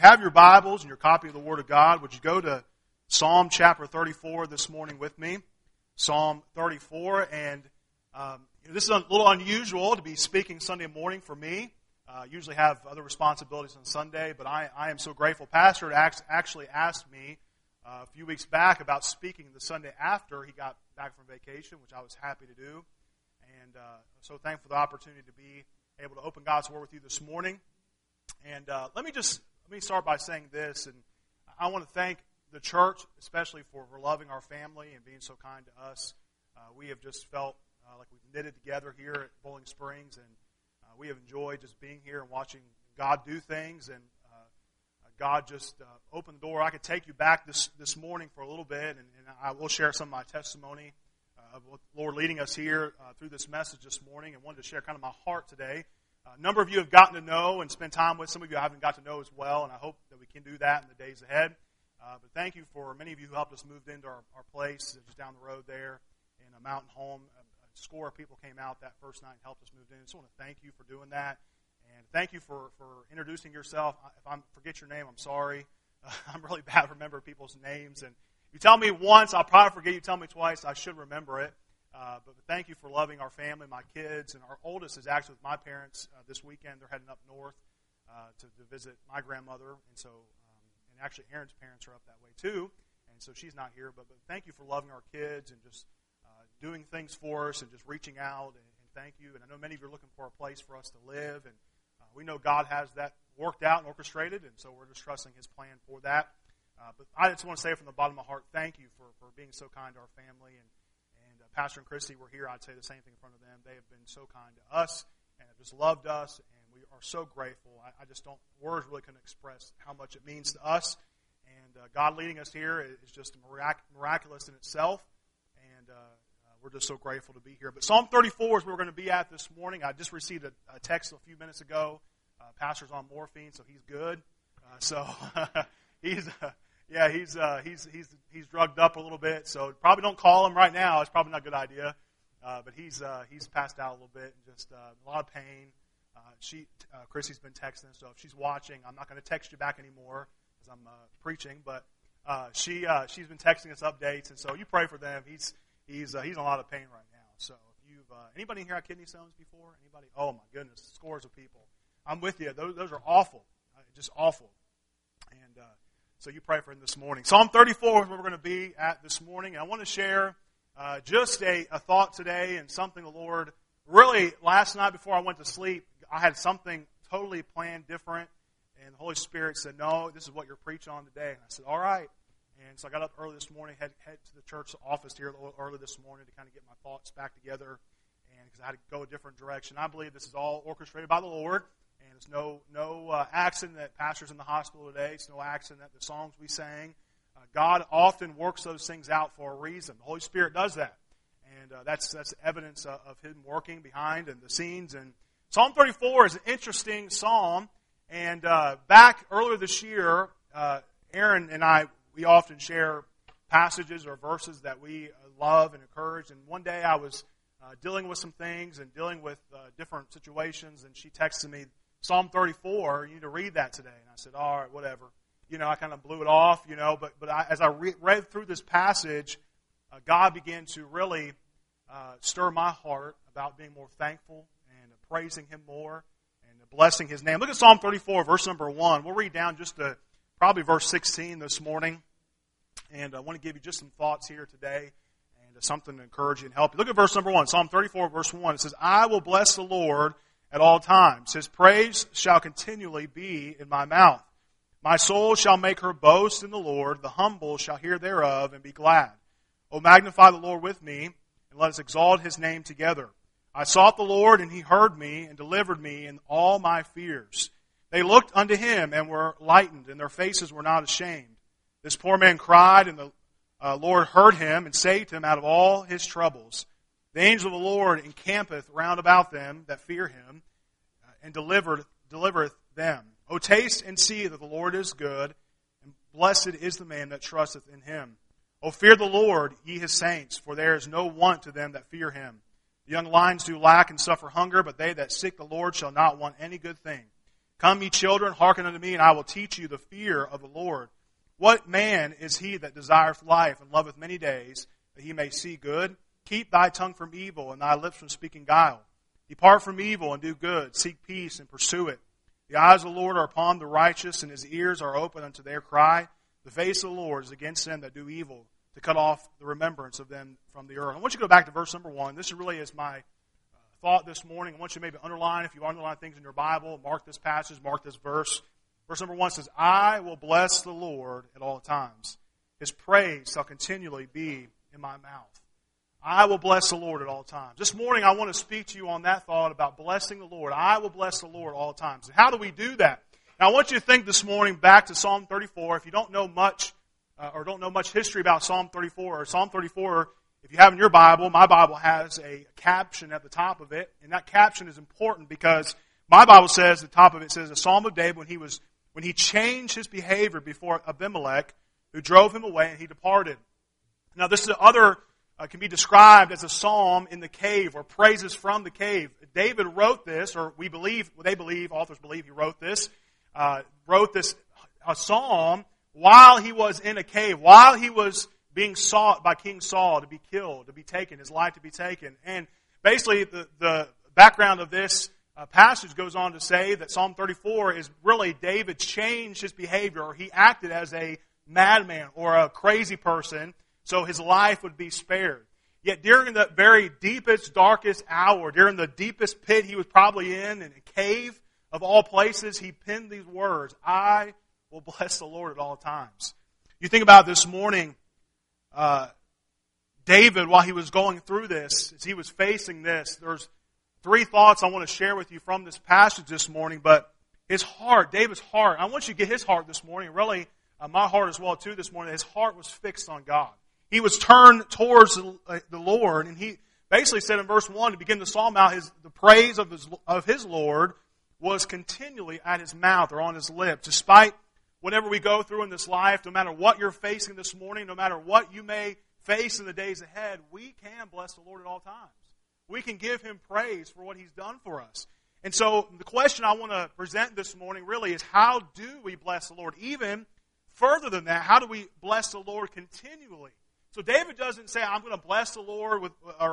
have your Bibles and your copy of the Word of God, would you go to Psalm chapter 34 this morning with me? Psalm 34, and this is a little unusual to be speaking Sunday morning for me. Usually have other responsibilities on Sunday, but I am so grateful. Pastor actually asked me a few weeks back about speaking the Sunday after he got back from vacation, which I was happy to do. And so thankful for the opportunity to be able to open God's Word with you this morning. And let me start by saying this, and I want to thank the church, especially for loving our family and being so kind to us. We have just felt like we've knitted together here at Bowling Springs, and we have enjoyed just being here and watching God do things, and God just opened the door. I could take you back this morning for a little bit, and I will share some of my testimony of the Lord leading us here through this message this morning, and wanted to share kind of my heart today. A number of you have gotten to know and spent time with. Some of you I haven't got to know as well, and I hope that we can do that in the days ahead. But thank you for many of you who helped us move into our place just down the road there in a mountain home. A score of people came out that first night and helped us move in. I just want to thank you for doing that. And thank you for introducing yourself. If I forget your name, I'm sorry. I'm really bad at remembering people's names. And you tell me once, I'll probably forget. You tell me twice, I should remember it. But thank you for loving our family, my kids. And our oldest is actually with my parents this weekend. They're heading up north to visit my grandmother. And so, and actually Aaron's parents are up that way too. And so she's not here. But thank you for loving our kids and just doing things for us and just reaching out. And thank you. And I know many of you are looking for a place for us to live. And we know God has that worked out and orchestrated. And so we're just trusting His plan for that. But I just want to say from the bottom of my heart, thank you for being so kind to our family. And Pastor and Christy were here. I'd say the same thing in front of them. They have been so kind to us and have just loved us, and we are so grateful. I just don't, words really couldn't express how much it means to us. And God leading us here is just miraculous in itself, and we're just so grateful to be here. But Psalm 34 is where we're going to be at this morning. I just received a text a few minutes ago. Pastor's on morphine, so he's good. He's drugged up a little bit, so probably don't call him right now. It's probably not a good idea. But he's passed out a little bit and just a lot of pain. Chrissy's been texting, so if she's watching, I'm not going to text you back anymore because I'm preaching. But she's been texting us updates, and so you pray for them. He's in a lot of pain right now. So if you've anybody here had kidney stones before? Anybody? Oh my goodness, scores of people. I'm with you. Those are awful, just awful. And so you pray for him this morning. Psalm 34 is where we're going to be at this morning. And I want to share just a thought today and something the Lord, really last night before I went to sleep, I had something totally planned different. And the Holy Spirit said, no, this is what you're preaching on today. And I said, all right. And so I got up early this morning, head to the church office here a little early this morning to kind of get my thoughts back together. And because I had to go a different direction. I believe this is all orchestrated by the Lord. And it's no accident that Pastor's in the hospital today. It's no accident that the songs we sang. God often works those things out for a reason. The Holy Spirit does that. And that's evidence of Him working behind and the scenes. And Psalm 34 is an interesting psalm. And back earlier this year, Aaron and I, we often share passages or verses that we love and encourage. And one day I was dealing with some things and dealing with different situations. And she texted me, Psalm 34, you need to read that today. And I said, all right, whatever. I kind of blew it off, but as I read through this passage, God began to really stir my heart about being more thankful and praising Him more and blessing His name. Look at Psalm 34, verse number 1. We'll read down just to probably verse 16 this morning. And I want to give you just some thoughts here today and something to encourage you and help you. Look at verse number 1, Psalm 34, verse 1. It says, I will bless the Lord at all times. His praise shall continually be in my mouth. My soul shall make her boast in the Lord. The humble shall hear thereof and be glad. O magnify the Lord with me, and let us exalt His name together. I sought the Lord, and He heard me, and delivered me in all my fears. They looked unto Him, and were lightened, and their faces were not ashamed. This poor man cried, and the Lord heard him, and saved him out of all his troubles. The angel of the Lord encampeth round about them that fear Him, and delivereth them. O taste and see that the Lord is good, and blessed is the man that trusteth in Him. O fear the Lord, ye His saints, for there is no want to them that fear Him. The young lions do lack and suffer hunger, but they that seek the Lord shall not want any good thing. Come, ye children, hearken unto me, and I will teach you the fear of the Lord. What man is he that desireth life and loveth many days, that he may see good? Keep thy tongue from evil, and thy lips from speaking guile. Depart from evil and do good. Seek peace and pursue it. The eyes of the Lord are upon the righteous, and his ears are open unto their cry. The face of the Lord is against them that do evil, to cut off the remembrance of them from the earth. I want you to go back to verse number 1. This really is my thought this morning. I want you to maybe underline, if you underline things in your Bible, mark this passage, mark this verse. Verse number 1 says, I will bless the Lord at all times. His praise shall continually be in my mouth. I will bless the Lord at all times. This morning I want to speak to you on that thought about blessing the Lord. I will bless the Lord at all times. And how do we do that? Now I want you to think this morning back to Psalm 34. If you don't know much or don't know much history about Psalm 34, if you have in your Bible, my Bible has a caption at the top of it. And that caption is important because my Bible says, at the top of it says, a Psalm of David when he changed his behavior before Abimelech, who drove him away, and he departed. Now this is can be described as a psalm in the cave, or praises from the cave. David wrote this, or authors believe he wrote this a psalm while he was in a cave, while he was being sought by King Saul to be killed, to be taken, his life to be taken. And basically the background of this passage goes on to say that Psalm 34 is really David changed his behavior, or he acted as a madman or a crazy person, so his life would be spared. Yet during the very deepest, darkest hour, during the deepest pit he was probably in a cave of all places, he penned these words, I will bless the Lord at all times. You think about this morning, David, while he was going through this, as he was facing this, there's 3 thoughts I want to share with you from this passage this morning, but his heart, David's heart, I want you to get his heart this morning, really my heart as well too this morning. His heart was fixed on God. He was turned towards the Lord, and he basically said in verse 1, to begin the psalm out, the praise of his Lord was continually at his mouth or on his lips. Despite whatever we go through in this life, no matter what you're facing this morning, no matter what you may face in the days ahead, we can bless the Lord at all times. We can give Him praise for what He's done for us. And so the question I want to present this morning really is, how do we bless the Lord? Even further than that, how do we bless the Lord continually? So David doesn't say, I'm going to bless the Lord,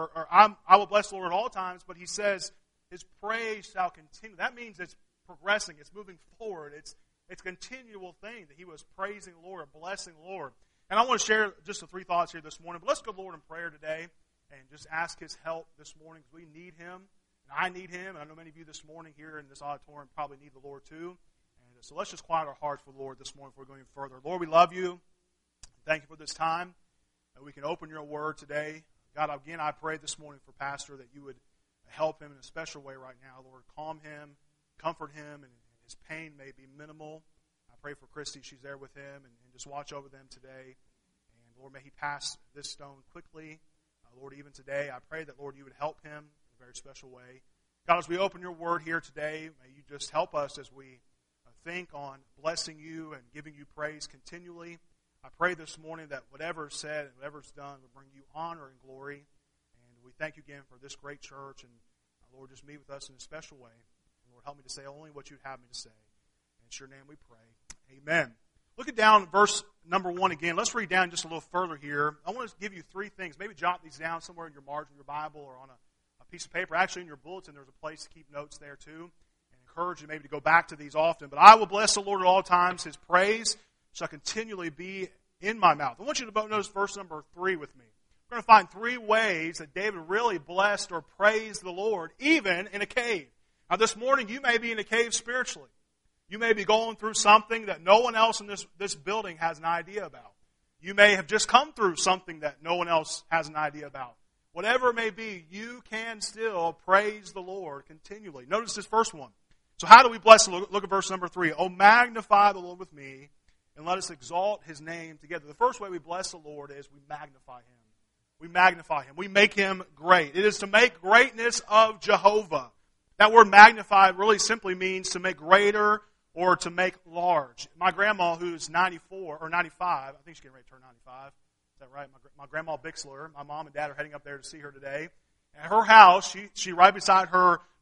I will bless the Lord at all times, but he says, His praise shall continue. That means it's progressing, it's moving forward, it's a continual thing that he was praising the Lord, blessing the Lord. And I want to share just the 3 thoughts here this morning. But let's go to the Lord in prayer today and just ask His help this morning, because we need Him, and I need Him, and I know many of you this morning here in this auditorium probably need the Lord too. And so let's just quiet our hearts for the Lord this morning before we go any further. Lord, we love You. Thank You for this time that we can open Your Word today. God, again, I pray this morning for Pastor that You would help him in a special way right now. Lord, calm him, comfort him, and his pain may be minimal. I pray for Christy. She's there with him, and just watch over them today. And Lord, may he pass this stone quickly. Lord, even today, I pray that, Lord, You would help him in a very special way. God, as we open Your Word here today, may You just help us as we think on blessing You and giving You praise continually. I pray this morning that whatever is said and whatever is done will bring You honor and glory. We thank You again for this great church, and Lord, just meet with us in a special way. And Lord, help me to say only what You'd have me to say. In Your name we pray. Amen. Look at down verse number 1 again. Let's read down just a little further here. I want to give you 3 things. Maybe jot these down somewhere in your margin of your Bible or on a piece of paper. Actually, in your bulletin, there's a place to keep notes there too. And encourage you maybe to go back to these often. But I will bless the Lord at all times. His praise shall continually be in my mouth. I want you to notice verse number 3 with me. We're going to find 3 ways that David really blessed or praised the Lord, even in a cave. Now this morning, you may be in a cave spiritually. You may be going through something that no one else in this building has an idea about. You may have just come through something that no one else has an idea about. Whatever it may be, you can still praise the Lord continually. Notice this first one. So how do we bless the Lord? Look at verse number 3. Oh, magnify the Lord with me, and let us exalt His name together. The first way we bless the Lord is we magnify Him. We magnify Him. We make Him great. It is to make greatness of Jehovah. That word magnify really simply means to make greater or to make large. My grandma, who's 94 or 95, I think she's getting ready to turn 95. Is that right? My grandma Bixler, my mom and dad are heading up there to see her today. At her house, she right beside her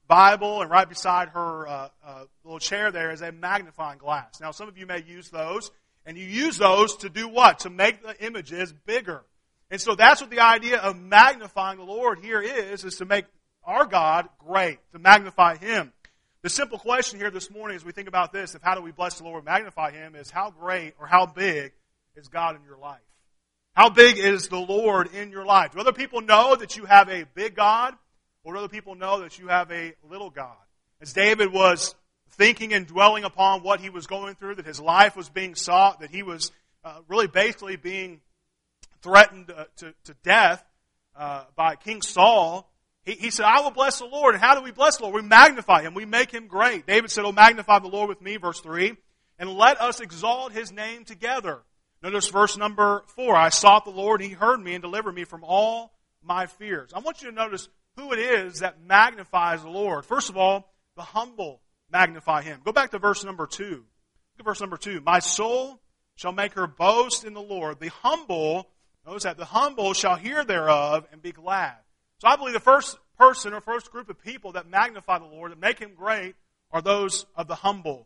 Bible, and right beside her little chair there is a magnifying glass. Now, some of you may use those, and you use those to do what? To make the images bigger. And so that's what the idea of magnifying the Lord here is to make our God great, to magnify Him. The simple question here this morning as we think about this, of how do we bless the Lord and magnify Him, is how great or how big is God in your life? How big is the Lord in your life? Do other people know that you have a big God? Or do other people know that you have a little God? As David was thinking and dwelling upon what he was going through, that his life was being sought, that he was really basically being threatened to death by King Saul, he said, I will bless the Lord. And how do we bless the Lord? We magnify Him. We make Him great. David said, oh, magnify the Lord with me, verse 3, and let us exalt His name together. Notice verse number 4. I sought the Lord, and He heard me and delivered me from all my fears. I want you to notice who it is that magnifies the Lord. First of all, the humble magnify Him. Go back to verse number 2. Look at verse number 2. My soul shall make her boast in the Lord. The humble, notice that, the humble shall hear thereof and be glad. So I believe the first person or first group of people that magnify the Lord, that make Him great, are those of the humble.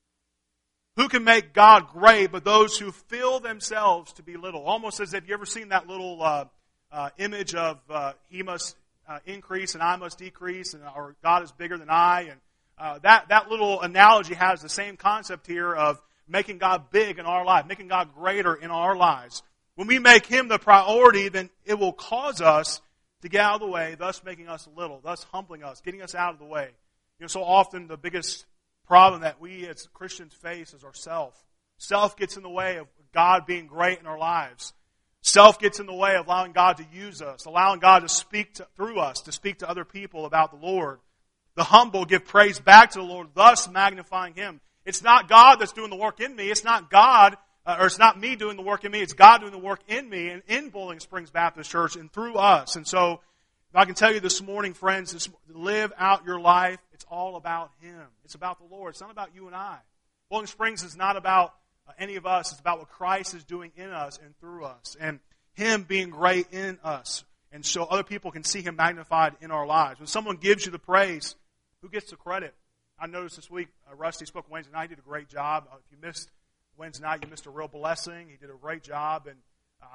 Who can make God great but those who feel themselves to be little? Almost as if you ever seen that little image of He must increase and I must decrease, and or God is bigger than I. And that little analogy has the same concept here of making God big in our life, making God greater in our lives. When we make Him the priority, then it will cause us to get out of the way, thus making us little, thus humbling us, getting us out of the way. So often the biggest problem that we as Christians face is ourself. Self gets in the way of God being great in our lives. Self gets in the way of allowing God to use us, allowing God to speak through us, to speak to other people about the Lord. The humble give praise back to the Lord, thus magnifying Him. It's not God that's doing the work in me. It's not God, or it's not me doing the work in me. It's God doing the work in me and in Bowling Springs Baptist Church and through us. And so, if I can tell you this morning, friends, live out your life. It's all about Him. It's about the Lord. It's not about you and I. Bowling Springs is not about any of us. It's about what Christ is doing in us and through us, and Him being great in us, and so other people can see Him magnified in our lives. When someone gives you the praise, who gets the credit? I noticed this week, Rusty spoke Wednesday night. He did a great job. If you missed Wednesday night, you missed a real blessing. He did a great job, and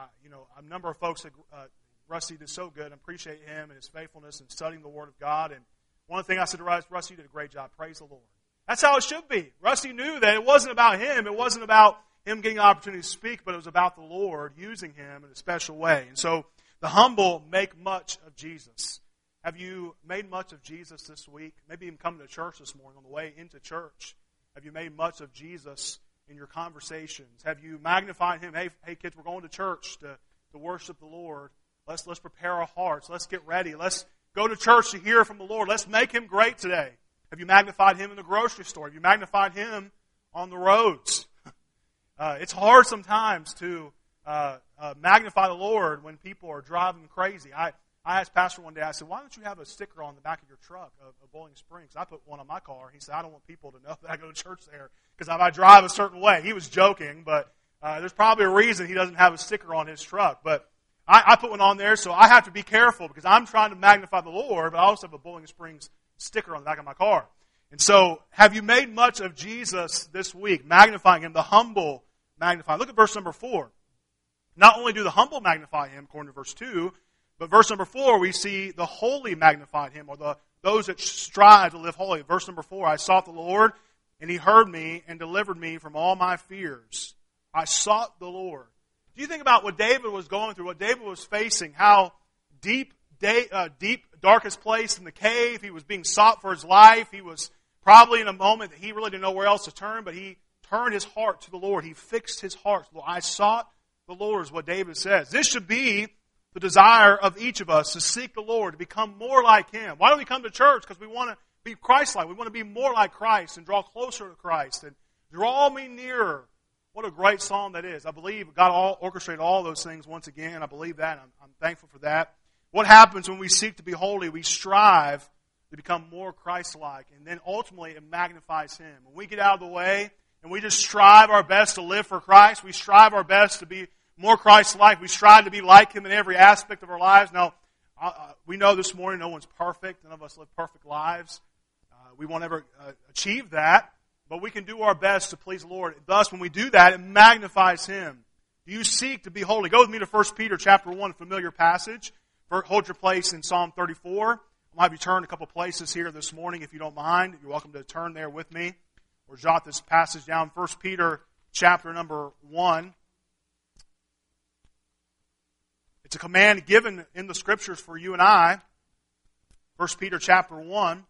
a number of folks said Rusty did so good. I appreciate him and his faithfulness in studying the Word of God. And one of the things I said to Rusty, you did a great job. Praise the Lord. That's how it should be. Rusty knew that it wasn't about him. It wasn't about him getting the opportunity to speak, but it was about the Lord using him in a special way. And so the humble make much of Jesus. Have you made much of Jesus this week? Maybe even coming to church this morning on the way into church. Have you made much of Jesus in your conversations? Have you magnified Him? Hey kids, we're going to church to worship the Lord. Let's prepare our hearts. Let's get ready. Let's go to church to hear from the Lord. Let's make Him great today. Have you magnified Him in the grocery store? Have you magnified Him on the roads? It's hard sometimes to magnify the Lord when people are driving crazy. I asked Pastor one day, I said, why don't you have a sticker on the back of your truck of Bowling Springs? I put one on my car. He said, I don't want people to know that I go to church there because I drive a certain way. He was joking, but there's probably a reason he doesn't have a sticker on his truck. But I put one on there, so I have to be careful because I'm trying to magnify the Lord, but I also have a Bowling Springs sticker on the back of my car. And so, have you made much of Jesus this week, magnifying Him, the humble magnifying? Look at verse number 4. Not only do the humble magnify Him, according to verse 2, but verse number 4, we see the holy magnified Him, or those that strive to live holy. Verse number 4, I sought the Lord, and He heard me and delivered me from all my fears. I sought the Lord. Do you think about what David was going through, what David was facing, how deep, darkest place in the cave, he was being sought for his life. He was probably in a moment that he really didn't know where else to turn, but he turned his heart to the Lord. He fixed his heart. I sought the Lord is what David says. This should be the desire of each of us, to seek the Lord, to become more like Him. Why do we come to church? Because we want to be Christ-like. We want to be more like Christ and draw closer to Christ. And draw me nearer. What a great psalm that is. I believe God orchestrated all those things once again. I believe that. I'm thankful for that. What happens when we seek to be holy? We strive to become more Christ-like. And then ultimately it magnifies Him. When we get out of the way and we just strive our best to live for Christ, we strive our best to be more Christ-like. We strive to be like Him in every aspect of our lives. Now, we know this morning no one's perfect. None of us live perfect lives. We won't ever achieve that, but we can do our best to please the Lord. Thus, when we do that, it magnifies Him. Do you seek to be holy? Go with me to 1 Peter chapter 1, a familiar passage. Hold your place in Psalm 34. I'll have you turn a couple places here this morning if you don't mind. You're welcome to turn there with me or jot this passage down. 1 Peter chapter number 1. It's a command given in the Scriptures for you and I. 1 Peter chapter 1.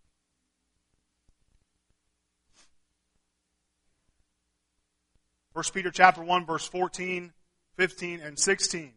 First Peter chapter 1, verse 14, 15, and 16.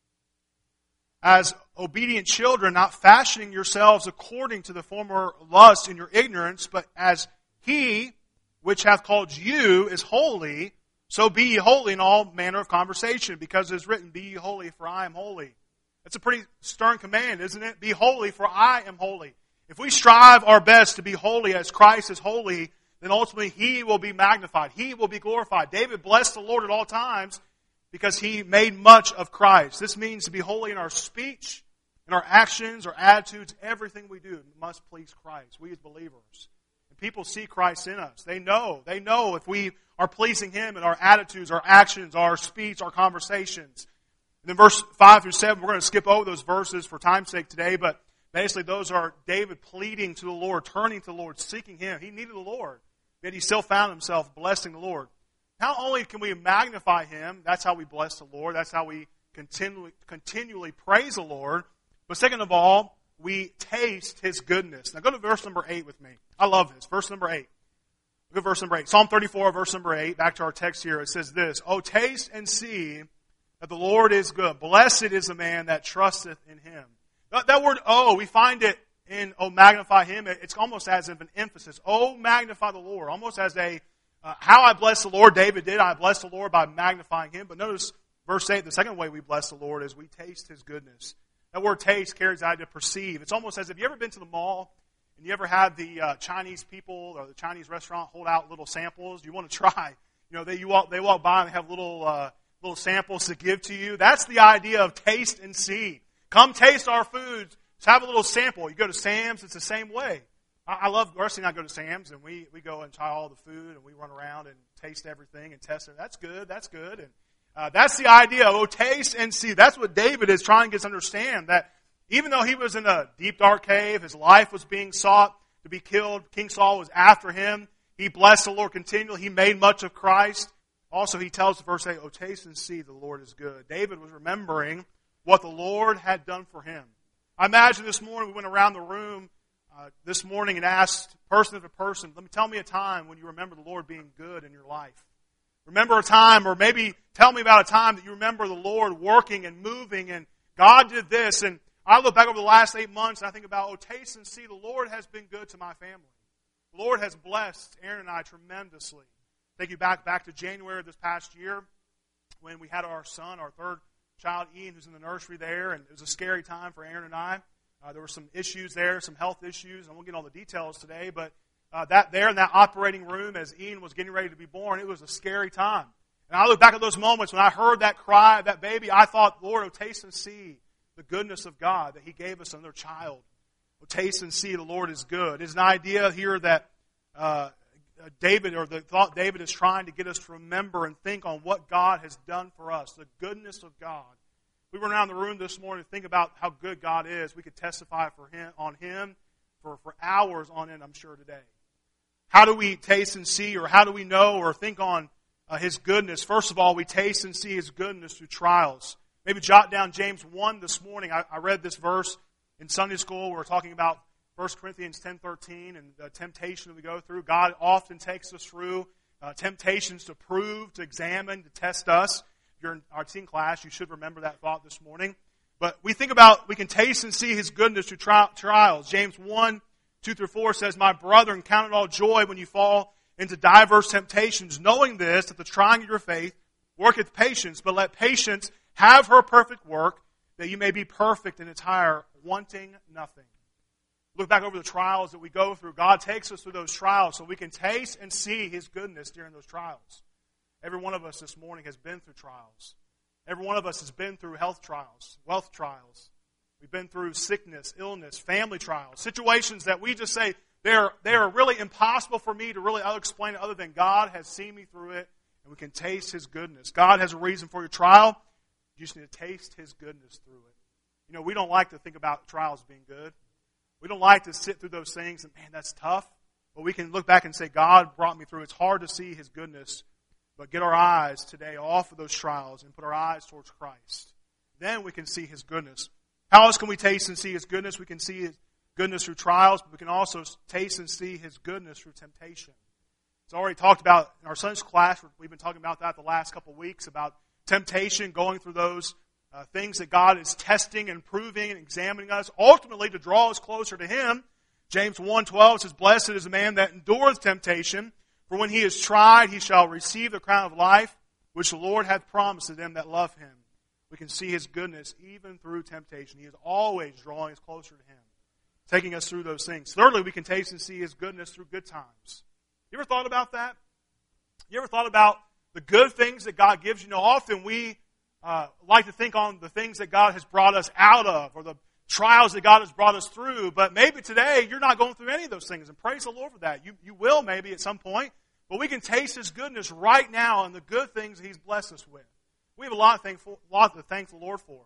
As obedient children, not fashioning yourselves according to the former lust in your ignorance, but as He which hath called you is holy, so be ye holy in all manner of conversation, because it is written, Be ye holy, for I am holy. That's a pretty stern command, isn't it? Be holy, for I am holy. If we strive our best to be holy as Christ is holy, then ultimately He will be magnified. He will be glorified. David blessed the Lord at all times because he made much of Christ. This means to be holy in our speech, in our actions, our attitudes, everything we do must please Christ, we as believers. And people see Christ in us. They know if we are pleasing Him in our attitudes, our actions, our speech, our conversations. And then verse 5 through 7, we're going to skip over those verses for time's sake today, but basically those are David pleading to the Lord, turning to the Lord, seeking Him. He needed the Lord. Yet he still found himself blessing the Lord. Not only can we magnify Him, that's how we bless the Lord, that's how we continually praise the Lord, but second of all, we taste His goodness. Now go to verse number 8 with me. I love this. Verse number 8. Look at verse number 8. Psalm 34, verse number 8. Back to our text here. It says this, O taste and see that the Lord is good. Blessed is the man that trusteth in Him. That word, oh, we find it in, oh, magnify Him. It's almost as if an emphasis. Oh, magnify the Lord. Almost as a, how I bless the Lord. David did. I bless the Lord by magnifying Him. But notice verse 8, the second way we bless the Lord is we taste His goodness. That word taste carries the idea to perceive. It's almost as if you ever been to the mall and you ever had the Chinese people or the Chinese restaurant hold out little samples. You want to try. You know, they walk by and they have little samples to give to you. That's the idea of taste and see. Come taste our food. Just have a little sample. You go to Sam's, it's the same way. I love, Rusty and I go to Sam's, and we go and try all the food, and we run around and taste everything and test it. That's good. And that's the idea. Oh, taste and see. That's what David is trying to get us to understand, that even though he was in a deep, dark cave, his life was being sought to be killed, King Saul was after him, he blessed the Lord continually, he made much of Christ. Also, he tells verse 8, oh, taste and see the Lord is good. David was remembering what the Lord had done for him. I imagine this morning we went around the room this morning and asked person after person, tell me a time when you remember the Lord being good in your life. Remember a time, or maybe tell me about a time that you remember the Lord working and moving and God did this. And I look back over the last 8 months and I think about, oh, taste and see, the Lord has been good to my family. The Lord has blessed Aaron and I tremendously. Take you back to January of this past year when we had our son, our third child, Ian, who's in the nursery there, and it was a scary time for Aaron and I. There were some issues there, some health issues. I won't get all the details today, but that there in that operating room as Ian was getting ready to be born, it was a scary time. And I look back at those moments when I heard that cry of that baby, I thought, Lord, oh, taste and see the goodness of God, that He gave us another child. Oh, taste and see the Lord is good. It's an idea here that David, or the thought David is trying to get us to remember and think on what God has done for us, the goodness of God. We went around the room this morning to think about how good God is. We could testify on Him for hours on end, I'm sure, today. How do we taste and see, or how do we know or think on His goodness? First of all, we taste and see His goodness through trials. Maybe jot down James 1 this morning. I read this verse in Sunday school. We were talking about 1 Corinthians 10:13 and the temptation that we go through. God often takes us through temptations to prove, to examine, to test us. If you're in our teen class, you should remember that thought this morning. But we think about, we can taste and see His goodness through trials. James 1:2-4 says, My brethren, count it all joy when you fall into diverse temptations, knowing this, that the trying of your faith worketh patience, but let patience have her perfect work, that you may be perfect and entire, wanting nothing. Look back over the trials that we go through. God takes us through those trials so we can taste and see His goodness during those trials. Every one of us this morning has been through trials. Every one of us has been through health trials, wealth trials. We've been through sickness, illness, family trials, situations that we just say, They are really impossible for me to really explain it other than God has seen me through it, and we can taste His goodness. God has a reason for your trial. You just need to taste His goodness through it. You know, we don't like to think about trials being good. We don't like to sit through those things and, man, that's tough. But we can look back and say, God brought me through. It's hard to see His goodness, but get our eyes today off of those trials and put our eyes towards Christ. Then we can see His goodness. How else can we taste and see His goodness? We can see His goodness through trials, but we can also taste and see His goodness through temptation. It's already talked about in our Sunday school class. We've been talking about that the last couple of weeks, about temptation, going through those things that God is testing and proving and examining us, ultimately to draw us closer to Him. James 1:12 says, "Blessed is the man that endureth temptation, for when he is tried, he shall receive the crown of life, which the Lord hath promised to them that love Him." We can see His goodness even through temptation. He is always drawing us closer to Him, taking us through those things. Thirdly, we can taste and see His goodness through good times. You ever thought about that? You ever thought about the good things that God gives? You know, often we like to think on the things that God has brought us out of, or the trials that God has brought us through, but maybe today you're not going through any of those things, and praise the Lord for that. You will maybe at some point, but we can taste His goodness right now and the good things that He's blessed us with. We have a lot to thank the Lord for.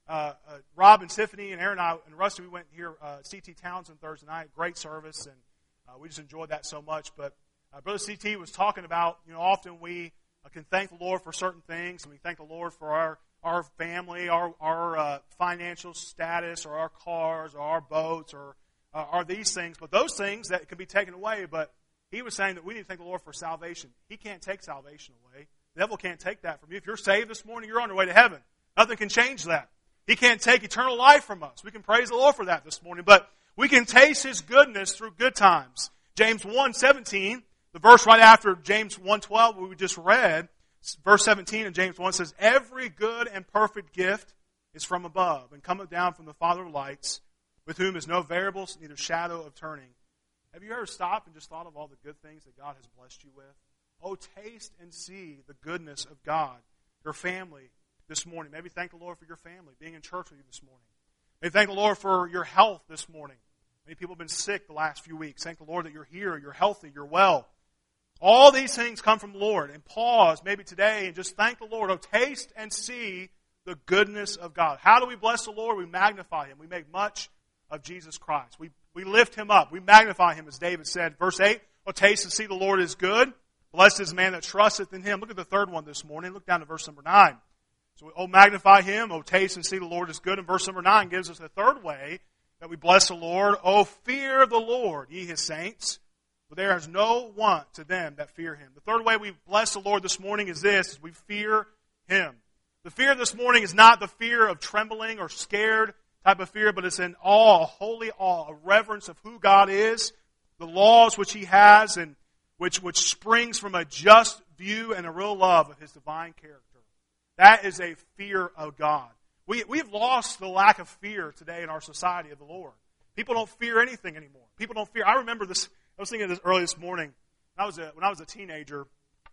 Rob and Tiffany and Aaron and I and Rusty, we went here C.T. Townsend Thursday night, great service, and we just enjoyed that so much. But Brother C.T. was talking about, you know, often we can thank the Lord for certain things, and we thank the Lord for our family, our financial status, or our cars, or our boats, or these things. But those things that can be taken away. But he was saying that we need to thank the Lord for salvation. He can't take salvation away. The devil can't take that from you. If you're saved this morning, you're on your way to heaven. Nothing can change that. He can't take eternal life from us. We can praise the Lord for that this morning. But we can taste His goodness through good times. James 1:17, the verse right after James 1:12 we just read, verse 17 in James 1 says, "Every good and perfect gift is from above, and cometh down from the Father of lights, with whom is no variable, neither shadow of turning." Have you ever stopped and just thought of all the good things that God has blessed you with? Oh, taste and see the goodness of God. Your family this morning. Maybe thank the Lord for your family, being in church with you this morning. Maybe thank the Lord for your health this morning. Many people have been sick the last few weeks. Thank the Lord that you're here, you're healthy, you're well. All these things come from the Lord. And pause maybe today and just thank the Lord. Oh, taste and see the goodness of God. How do we bless the Lord? We magnify Him. We make much of Jesus Christ. We lift Him up. We magnify Him, as David said. Verse 8, "Oh, taste and see the Lord is good. Blessed is the man that trusteth in Him." Look at the third one this morning. Look down to verse number 9. So, oh, magnify Him. Oh, taste and see the Lord is good. And verse number 9 gives us the third way that we bless the Lord. "Oh, fear the Lord, ye His saints, for there is no want to them that fear Him." The third way we bless the Lord this morning is this, is we fear Him. The fear this morning is not the fear of trembling or scared type of fear, but it's an awe, a holy awe, a reverence of who God is, the laws which He has, and which springs from a just view and a real love of His divine character. That is a fear of God. We've lost the lack of fear today in our society of the Lord. People don't fear anything anymore. People don't fear. I remember this. I was thinking of this early this morning. When I was a teenager,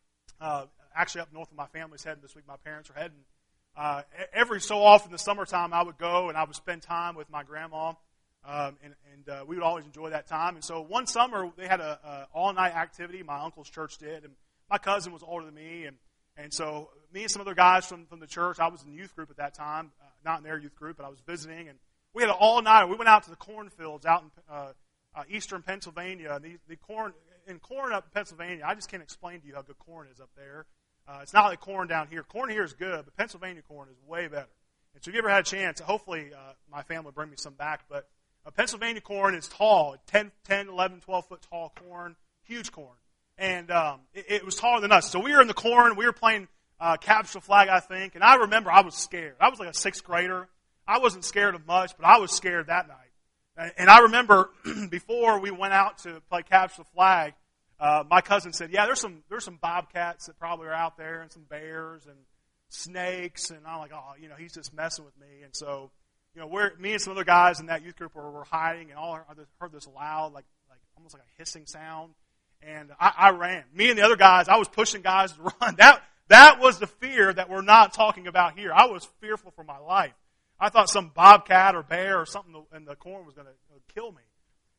actually up north of my family's heading this week. My parents are heading. Every so often in the summertime, I would go and I would spend time with my grandma, and we would always enjoy that time. And so one summer, they had a all-night activity. My uncle's church did, and my cousin was older than me, and so me and some other guys from the church, I was in the youth group at that time, not in their youth group, but I was visiting, and we had an all-nighter. We went out to the cornfields out in eastern Pennsylvania, and the corn up in Pennsylvania, I just can't explain to you how good corn is up there. It's not like corn down here. Corn here is good, but Pennsylvania corn is way better. And so if you ever had a chance, hopefully my family will bring me some back, but Pennsylvania corn is tall, 10, 11, 12-foot tall corn, huge corn. And it was taller than us. So we were in the corn. We were playing capture the flag, I think. And I remember I was scared. I was like a sixth grader. I wasn't scared of much, but I was scared that night. And I remember before we went out to play capture the flag, my cousin said, "Yeah, there's some bobcats that probably are out there, and some bears and snakes." And I'm like, "Oh, he's just messing with me." And so, me and some other guys in that youth group were hiding, and all I heard this loud, like almost like a hissing sound. And I ran. Me and the other guys, I was pushing guys to run. That was the fear that we're not talking about here. I was fearful for my life. I thought some bobcat or bear or something in the corn was going to kill me.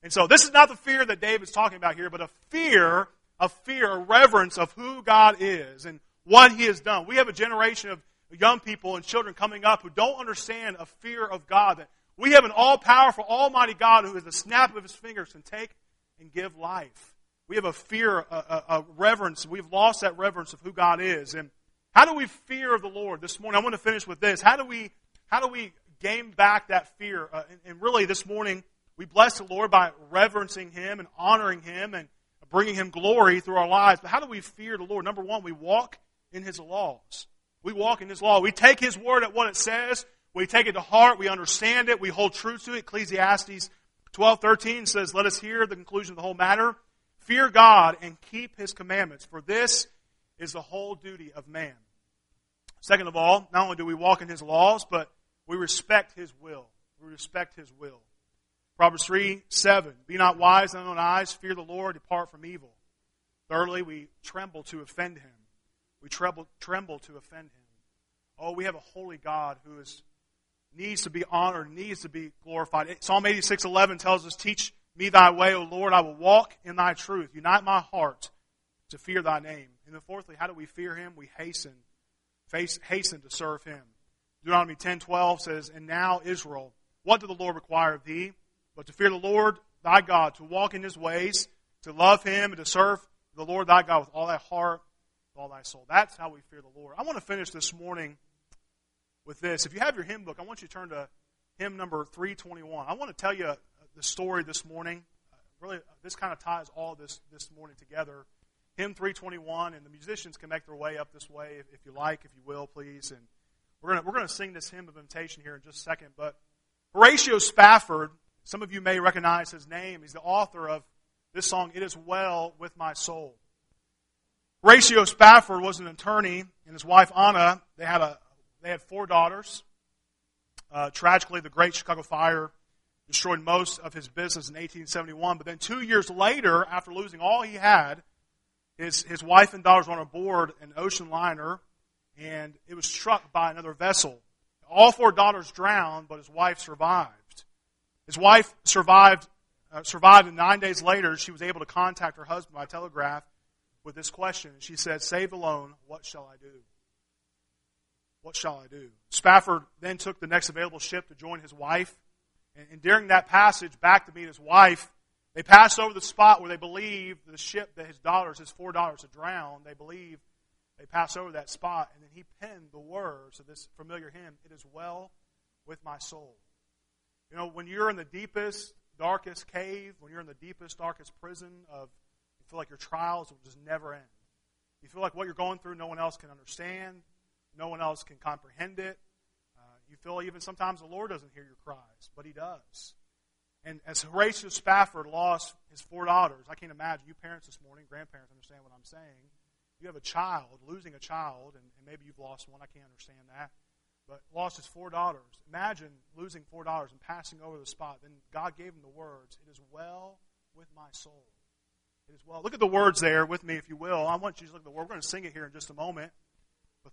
And so this is not the fear that David's talking about here, but a fear, a reverence of who God is and what He has done. We have a generation of young people and children coming up who don't understand a fear of God. That we have an all-powerful, almighty God who, at the snap of His fingers, can take and give life. We have a fear, a reverence. We've lost that reverence of who God is. And how do we fear the Lord this morning? I want to finish with this. How do we gain back that fear? And really, this morning, we bless the Lord by reverencing Him and honoring Him and bringing Him glory through our lives. But how do we fear the Lord? Number one, we walk in His laws. We walk in His law. We take His word at what it says. We take it to heart. We understand it. We hold true to it. Ecclesiastes 12:13 says, "Let us hear the conclusion of the whole matter. Fear God and keep His commandments, for this is the whole duty of man." Second of all, not only do we walk in His laws, but we respect His will. We respect His will. Proverbs 3:7, "Be not wise in thine own eyes, fear the Lord, depart from evil." Thirdly, we tremble to offend Him. We tremble to offend Him. Oh, we have a holy God who needs to be honored, needs to be glorified. Psalm 86:11 tells us, "Teach me thy way, O Lord, I will walk in thy truth. Unite my heart to fear thy name." And then fourthly, how do we fear Him? We hasten to serve Him. Deuteronomy 10:12 says, "And now, Israel, what did the Lord require of thee? But to fear the Lord thy God, to walk in His ways, to love Him, and to serve the Lord thy God with all thy heart, with all thy soul." That's how we fear the Lord. I want to finish this morning with this. If you have your hymn book, I want you to turn to hymn number 321. I want to tell you the story this morning. Really, this kind of ties all this morning together. Hymn 321, and the musicians can make their way up this way if you like, if you will, please. And we're going to sing this hymn of invitation here in just a second. But Horatio Spafford, some of you may recognize his name. He's the author of this song, "It Is Well With My Soul." Horatio Spafford was an attorney, and his wife Anna, they had 4 daughters. Tragically, the Great Chicago Fire destroyed most of his business in 1871. But then 2 years later, after losing all he had, his wife and daughters were on aboard an ocean liner, and it was struck by another vessel. All 4 daughters drowned, but his wife survived. His wife survived, and 9 days later, she was able to contact her husband by telegraph with this question. She said, "Saved alone, what shall I do? What shall I do?" Spafford then took the next available ship to join his wife. And during that passage back to meet his wife, they passed over the spot where they believed the ship that his 4 daughters had drowned. They believed they passed over that spot. And then he penned the words of this familiar hymn, "It is well with my soul." You know, when you're in the deepest, darkest cave, when you're in the deepest, darkest prison you feel like your trials will just never end. You feel like what you're going through, no one else can understand. No one else can comprehend it. You feel even sometimes the Lord doesn't hear your cries, but He does. And as Horatio Spafford lost his 4 daughters, I can't imagine, you parents this morning, grandparents understand what I'm saying. You have a child, losing a child, and maybe you've lost one, I can't understand that. But lost his 4 daughters. Imagine losing 4 daughters and passing over the spot. Then God gave him the words, "It is well with my soul." It is well. Look at the words there with me, if you will. I want you to look at the word. We're going to sing it here in just a moment. The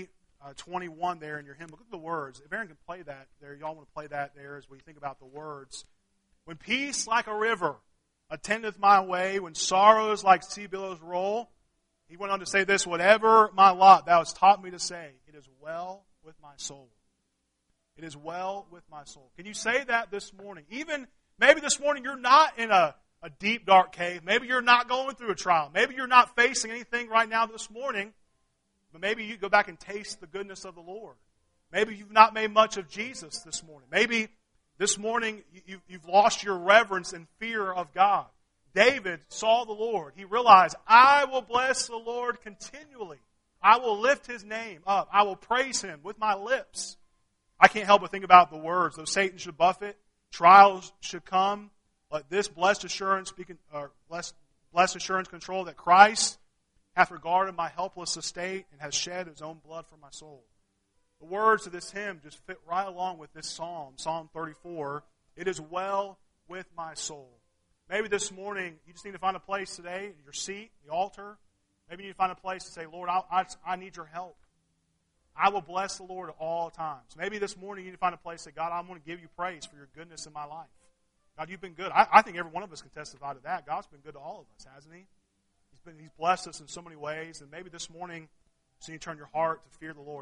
321 there in your hymn. Look at the words. If Aaron can play that there, y'all want to play that there as we think about the words. "When peace like a river attendeth my way, when sorrows like sea billows roll," he went on to say this, "Whatever my lot thou hast taught me to say, it is well with my soul." It is well with my soul. Can you say that this morning? Even maybe this morning you're not in a deep, dark cave. Maybe you're not going through a trial. Maybe you're not facing anything right now this morning. But maybe you go back and taste the goodness of the Lord. Maybe you've not made much of Jesus this morning. Maybe this morning you've lost your reverence and fear of God. David saw the Lord. He realized, "I will bless the Lord continually. I will lift His name up. I will praise Him with my lips." I can't help but think about the words. Though Satan should buffet, trials should come, let this blessed assurance control that Christ hath regarded my helpless estate and has shed His own blood for my soul. The words of this hymn just fit right along with this psalm, Psalm 34. "It is well with my soul." Maybe this morning you just need to find a place today, your seat, the altar. Maybe you need to find a place to say, "Lord, I need your help. I will bless the Lord at all times." Maybe this morning you need to find a place that, "God, I'm going to give you praise for your goodness in my life." God, you've been good. I think every one of us can testify to that. God's been good to all of us, hasn't He? He's blessed us in so many ways. And maybe this morning, so you turn your heart to fear the Lord.